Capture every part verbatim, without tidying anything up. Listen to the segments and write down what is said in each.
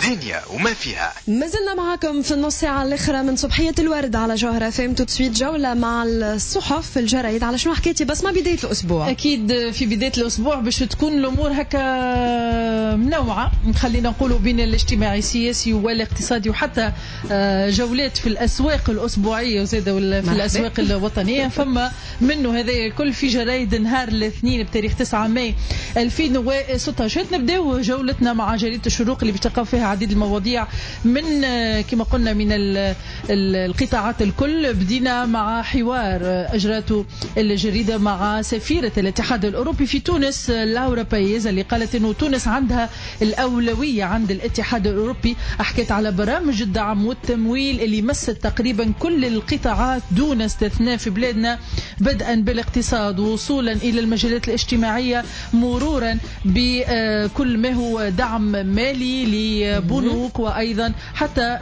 الدنيا وما فيها. ما زلنا معكم في النص ساعة الأخرى من صبحية الورد على جوهرة اف ام. تسويت جولة مع الصحف في الجرايد. على شنو حكيتي بس ما بداية الأسبوع؟ أكيد في بداية الأسبوع باش تكون الأمور هكا منوعة، خلينا نقولوا بين الاجتماعي السياسي والاقتصادي وحتى جولات في الأسواق الأسبوعية وزادة في الأسواق الوطنية. فما منه هذا كل في جرايد نهار الاثنين بتاريخ تسعة ماي ألفين وستة عشر. نبداو جولتنا مع جريدة الشروق اللي بتلقاو فيها عديد المواضيع من كما قلنا من القطاعات الكل. بدينا مع حوار أجرته الجريدة مع سفيرة الاتحاد الأوروبي في تونس لاورا بايز اللي قالت إنه تونس عندها الأولوية عند الاتحاد الأوروبي. حكيت على برامج الدعم والتمويل اللي مست تقريبا كل القطاعات دون استثناء في بلادنا، بدءا بالاقتصاد وصولا إلى المجالات الاجتماعية مرورا بكل ما هو دعم مالي لبنوك وأيضا حتى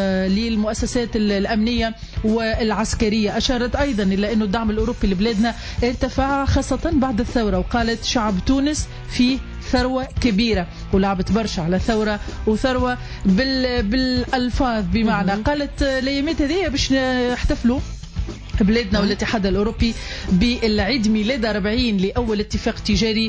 للمؤسسات الأمنية والعسكرية. أشارت أيضا إلى أن الدعم الأوروبي لبلادنا ارتفع خاصة بعد الثورة، وقالت شعب تونس فيه ثروة كبيرة، ولعبت برشا على ثورة وثروة بال... بالألفاظ بمعنى. قالت الأيامات هذه باش نحتفلوا بلادنا والاتحاد الأوروبي بالعيد ميلاد أربعين لأول اتفاق تجاري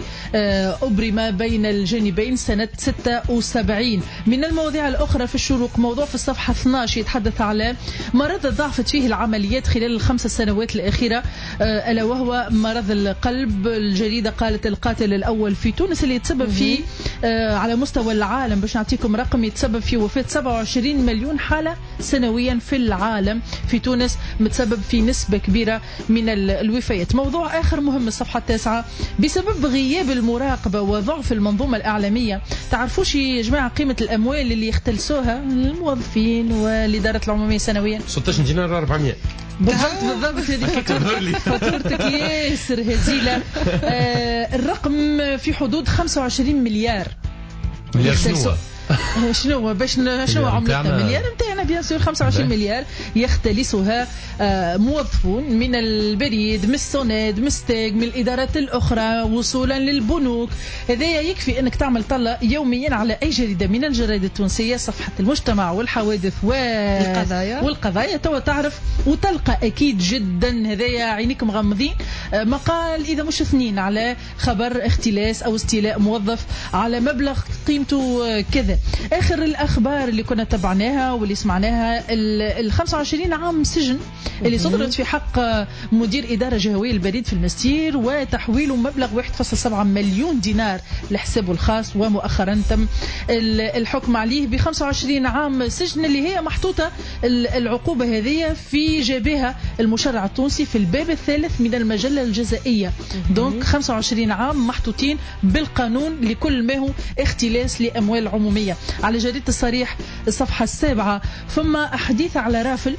أبرم بين الجانبين سنة ستة وسبعين. من المواضيع الأخرى في الشروق موضوع في الصفحة اثني عشر يتحدث على مرض ضعفت فيه العمليات خلال الخمس سنوات الأخيرة، ألا وهو مرض القلب. الجريدة قالت القاتل الأول في تونس اللي يتسبب فيه على مستوى العالم، باش نعطيكم رقم، يتسبب في وفاة سبعة وعشرين مليون حالة سنويا في العالم. في تونس متسبب في نسبة كبيرة من الوفيات. موضوع آخر مهم الصفحة التاسعة بسبب غياب المراقبة وضعف المنظومة الإعلامية. تعرفوش يا جماعة قيمة الأموال اللي يختلسوها الموظفين والإدارات العمومية سنويا؟ ستة عشر دينار أربعمية بالضبط بالضبط. هذيك فاتورتك ياسر هزيلة. آه الرقم في حدود خمسة وعشرين مليار. مليار شنو؟ شنو باش شنو عملتنا؟ مليار نتاعنا بيان سور خمسة وعشرين مليار يختلسها موظفون من البريد، من السوناد، من ستيج، من الإدارات الأخرى وصولا للبنوك. هذا يكفي أنك تعمل طلة يوميا على أي جريدة من الجرائد التونسية، صفحة المجتمع والحوادث والقضايا والقضايا توا تعرف وتلقى أكيد جدا هذايا عينيكم غمضين مقال إذا مش اثنين على خبر اختلاس أو استيلاء موظف على مبلغ قيمته كذا. آخر الأخبار اللي كنا تبعناها واللي سمعناها ال خمسة وعشرين عام سجن اللي صدرت في حق مدير إدارة جهوية البريد في المستير وتحويله مبلغ واحد فاصلة سبعة مليون دينار لحسابه الخاص، ومؤخرا تم الحكم عليه ب خمسة وعشرين عام سجن اللي هي محطوطة العقوبة هذه في جابها المشرع التونسي في الباب الثالث من المجلة الجزائية. دونك خمسة وعشرين عام محطوطين بالقانون لكل ما هو اختلاس لأموال عمومية. على جريدة الصريح الصفحة السابعة ثم أحاديث على رافل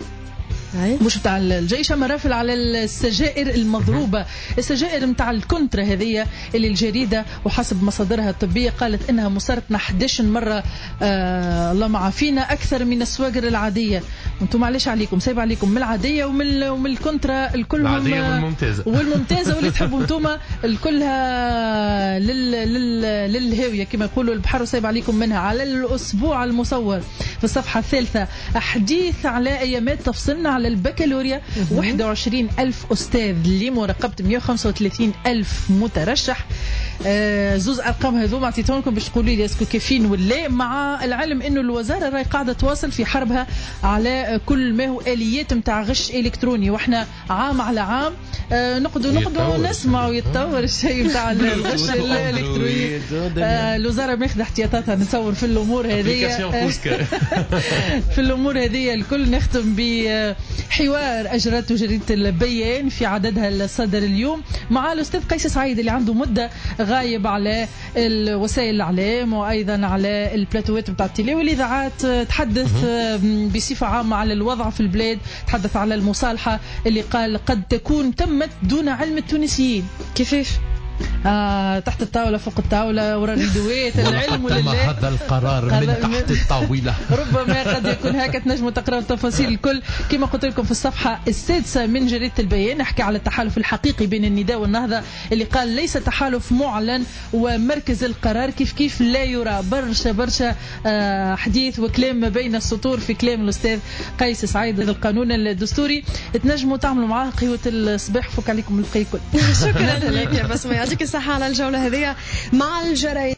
مش بتاع الجيش، اما رافل على السجائر المضروبة، السجائر متاع الكونترا هذه اللي الجريدة وحسب مصادرها الطبية قالت انها مسرطنة أحد عشر مرة آه الله معافينا اكثر من السواقر العادية. انتم معلش عليكم سايب عليكم من العادية ومن ومن الكونترا الكلهم العادية والممتازة والممتازة واللي تحبوا انتم الكلها لل لل للهاوية كما يقولوا البحر، وسايب عليكم منها. على الأسبوع المصور في الصفحة الثالثة أحاديث على أيامات تفصلنا على البكالوريا، واحد وعشرين ألف أستاذ لمراقبة مئة وخمسة وثلاثين ألف مترشح. آه زوز أرقام هذو معطيتهم لكم باش تقولوا لي اسكو كافيين ولا، مع العلم إنه الوزارة راهي قاعدة تواصل في حربها على كل ما هو آليات متاع غش إلكتروني، وإحنا عام على عام آه نقدوا نقدوا نسمع ويتطور الشيء متاع الغش الإلكتروني. آه الوزارة ماخذة احتياطاتها نتصور في الأمور هذه في الأمور هذه الكل. نختم بحوار أجرته جريدة البيان في عددها الصادر اليوم مع الأستاذ قيس سعيد اللي عنده مدة غايب على الوسائل الإعلام وأيضا على البلاتوات بتاع التيلي والإذاعات. تحدث بصفة عامة على الوضع في البلاد، تحدث على المصالحة اللي قال قد تكون تمت دون علم التونسيين. كيفاش؟ آه تحت الطاولة فوق الطاولة ورا اليدوات العلم لله. هذا القرار من تحت الطاولة. ربما قد يكون هكا. تنجموا تقراوا التفاصيل الكل كما قلت لكم في الصفحة السادسة من جريدة البيان. نحكي على التحالف الحقيقي بين النداء والنهضة اللي قال ليس تحالف معلن ومركز القرار كيف كيف لا يرى. برشا برشا آه حديث وكلام ما بين السطور في كلام الأستاذ قيس سعيد. القانون الدستوري تنجموا تعملوا معاه قهوة الصباح. فك عليكم البقية كل. شكرا لك يا بسمة، يعطيك الصحة على الجولة هذه مع الجرايد.